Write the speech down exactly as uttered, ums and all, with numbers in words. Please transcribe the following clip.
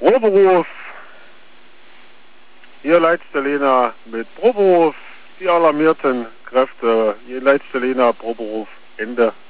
Proberuf. Hier letzte Lena mit Proberuf. Die alarmierten Kräfte. Hier letzte Lena Proberuf. Ende.